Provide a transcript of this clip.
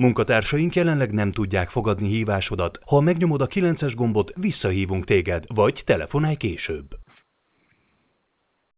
Munkatársaink jelenleg nem tudják fogadni hívásodat. Ha megnyomod a 9-es gombot, visszahívunk téged, vagy telefonálj később.